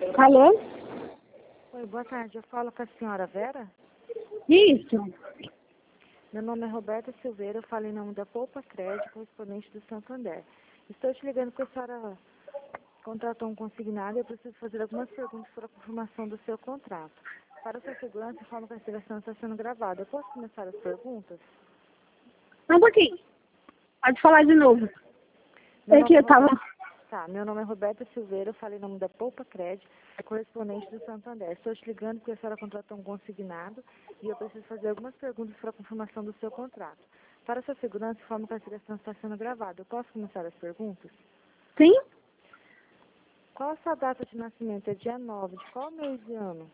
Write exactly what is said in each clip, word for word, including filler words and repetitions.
Alô? Oi, boa tarde. Eu falo com a senhora Vera. Isso. Meu nome é Roberta Silveira, eu falo em nome da Poupa Crédito, correspondente do Santander. Estou te ligando porque a senhora contratou um consignado e eu preciso fazer algumas perguntas para a confirmação do seu contrato. Para a sua segurança, informo que a ligação está sendo gravada. Eu posso começar as perguntas? Só um pouquinho. Pode falar de novo. Meu É que nome é eu tava... Roberta... Tá, meu nome é Roberta Silveira, eu falo em nome da Poupa Crédito, correspondente do Santander. Estou te ligando porque a senhora contratou um consignado e eu preciso fazer algumas perguntas para a confirmação do seu contrato. Para a sua segurança, informo que a ligação está sendo gravada. Eu posso começar as perguntas? Sim? Qual a sua data de nascimento? É dia nove. De qual mês e ano?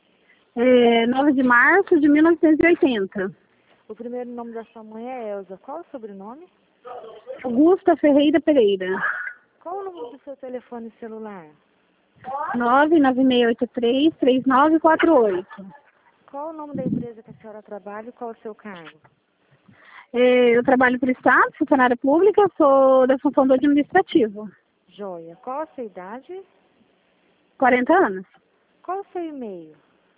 É nove de março de mil novecentos e oitenta. O primeiro nome da sua mãe é Elza. Qual o sobrenome? Augusta Ferreira Pereira. Qual o número do seu telefone celular? nove nove seis oito três, três nove quatro oito. Qual o nome da empresa que a senhora trabalha e qual o seu cargo? É, eu trabalho para o Estado, funcionária pública, sou da função do administrativo. Joia. Qual a sua idade? quarenta anos. Qual o seu e-mail?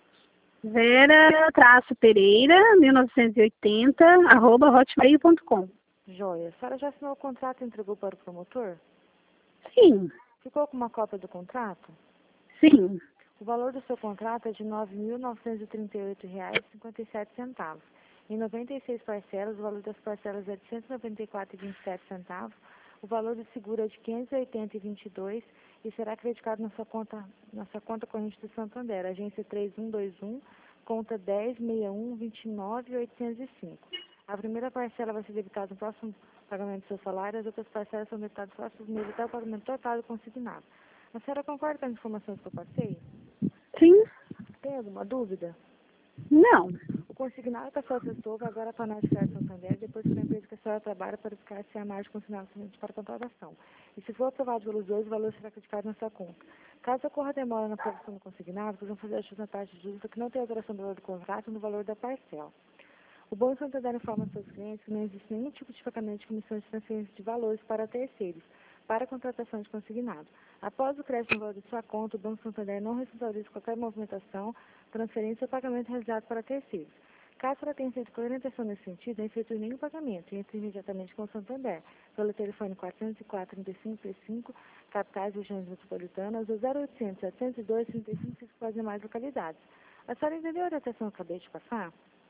Vera traço Pereira, mil novecentos e oitenta, arroba hotmail ponto com. Joia. A senhora já assinou o contrato e entregou para o promotor? Sim, Ficou com uma cópia do contrato? sim. O valor do seu contrato é de nove mil novecentos e trinta e oito reais e cinquenta e sete centavos. Em noventa e seis parcelas, o valor das parcelas é de cento e noventa e quatro reais e vinte e sete centavos. O valor do seguro é de quinhentos e oitenta reais e vinte e dois centavos e será acreditado na sua conta, na sua conta corrente do Santander, agência três um dois um, conta dez, sessenta e um, vinte e nove, oitocentos e cinco. A primeira parcela vai ser debitada no próximo pagamento do seu salário, as outras parcelas são debitadas no próximo mês até o pagamento total do consignado. A senhora concorda com as informações que eu passei? Sim? Tem alguma dúvida? Não. O consignado que a senhora acessou vai agora para a Nath Crédito Santander, depois para a empresa que a senhora trabalha para ficar sem a margem consignada somente para a contratação. E se for aprovado pelos dois, o valor será acreditado na sua conta. Caso ocorra demora na aprovação do consignado, vocês vão fazer ajuste na taxa de juros que não tem alteração do valor do contrato no valor da parcela. O Banco Santander informa aos seus clientes que não existe nenhum tipo de pagamento de comissões de transferência de valores para terceiros, para a contratação de consignado. Após o crédito no valor de sua conta, o Banco Santander não responsabiliza qualquer movimentação, transferência ou pagamento realizado para terceiros. Caso ela tenha feito qualquer orientação nesse sentido, não efetue nenhum pagamento e entre imediatamente com o Santander, pelo telefone quatrocentos e quatro, trinta e cinco, trinta e cinco, capitais, regiões metropolitanas, ou zero oitocentos, setecentos e dois, trinta e cinco, se for demais localidades. A senhora entendeu a orientação que eu acabei de passar?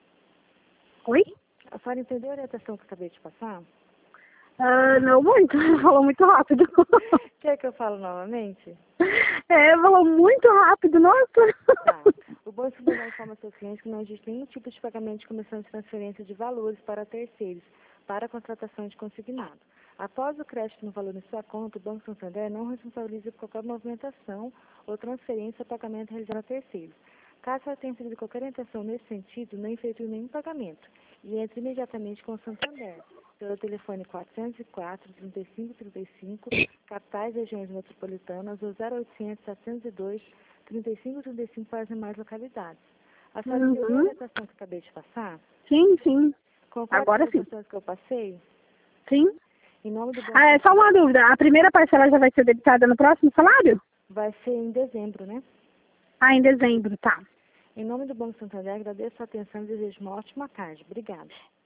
Oi? A senhora entendeu a orientação que eu acabei de passar? Ah, não muito, falou muito rápido. Quer que eu fale novamente? É, falou muito rápido, nossa. Tá. O Banco Santander informa aos seus clientes que não existe nenhum tipo de pagamento de comissão de transferência de valores para terceiros, para a contratação de consignado. Após o crédito no valor em sua conta, o Banco Santander não responsabiliza por qualquer movimentação ou transferência ou pagamento realizado a terceiros. Caso ela tenha recebido qualquer orientação nesse sentido, não efetue nenhum pagamento e entre imediatamente com o Santander, pelo telefone quatrocentos e quatro, trinta e cinco, trinta e cinco, capitais, regiões metropolitanas, ou zero oitocentos, setecentos e dois, trinta e cinco, trinta e cinco para as demais localidades. A senhora entendeu a Uhum. orientação que eu acabei de passar? Sim, sim. Concorda com Agora as sim. orientações que eu passei? Sim. Em nome do Banco Ah, é só Santander, uma dúvida. A primeira parcela já vai ser debitada no próximo salário? vai ser em dezembro, né? Ah, em dezembro, tá. Em nome do Banco Santander, agradeço a atenção e desejo uma ótima tarde. Obrigada.